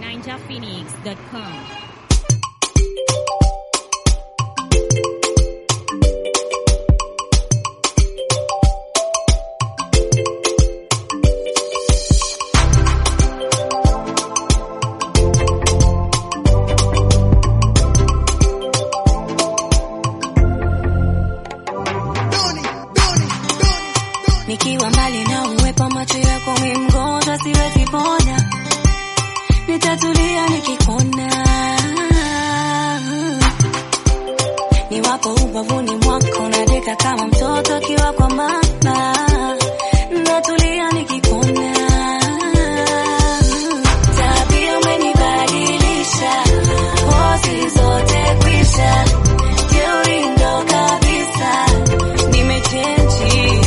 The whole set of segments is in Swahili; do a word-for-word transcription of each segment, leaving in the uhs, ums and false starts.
ninja phoenix dot com. Nikiwa mbali na uwepo macho yako mimi mgonjwa siwezi pona, nitatulia nikikuona, niwapo ubavuni mwako nadeka kama mtoto akiwa kwa mama, natulia nikikuona, tabia umenibadilisha, pozi zote kwisha, jeuri ndo kabisa, nimechange.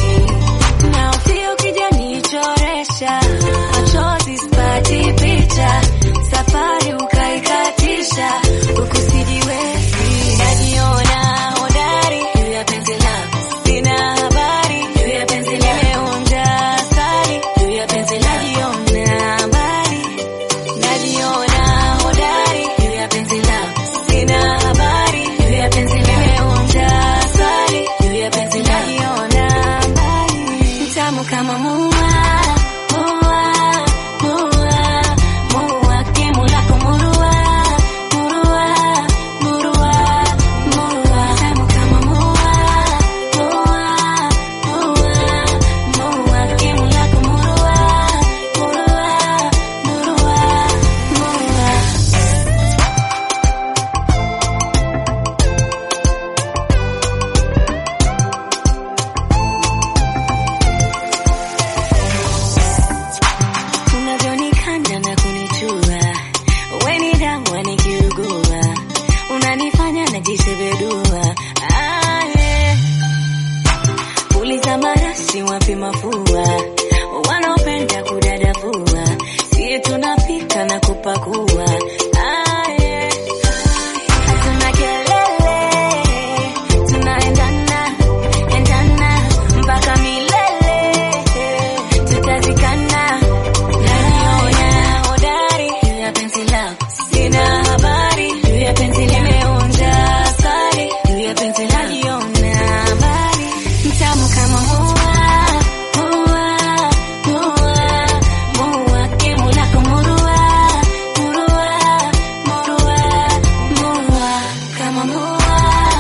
Machozi sipati picha, safari ukaikatisha, huku sijiwezi, najiona hodari juu ya penzi lako, sina habari juu ya penzi lako, nimeonja asali juu ya penzi lako, najiona mbali, najiona hodari juu ya penzi lako, sina habari juu ya penzi lako, nimeonja asali juu ya penzi lako, najiona mbali, mtamu kama mua. Unanifanya najisebedua, ah, yeah. Uliza marashi wapi mafua, wanaopenda kudadavua, siye tunapika na kupakua, ah, yeah. Hatuna kelele, tunaendana, endana, mpaka milele, tutazikana, najiona hodari juu ya penzi lako, sina habari juu ya penzi lako, nimeonja asali juu ya penzi lako, najiona mbali, mtamu kama mua, mua, mua, mua, kemu lako murua, murua, murua, mua, kama mua,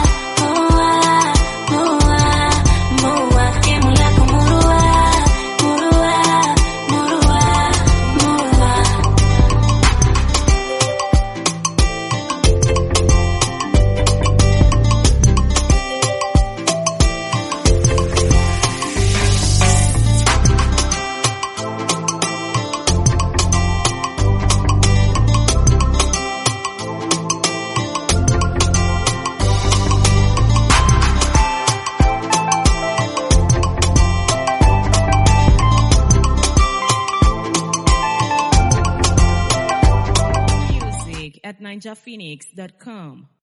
mua, mua, mua, kemu lako murua, murua, murua, mua. Music at ninja phoenix dot com.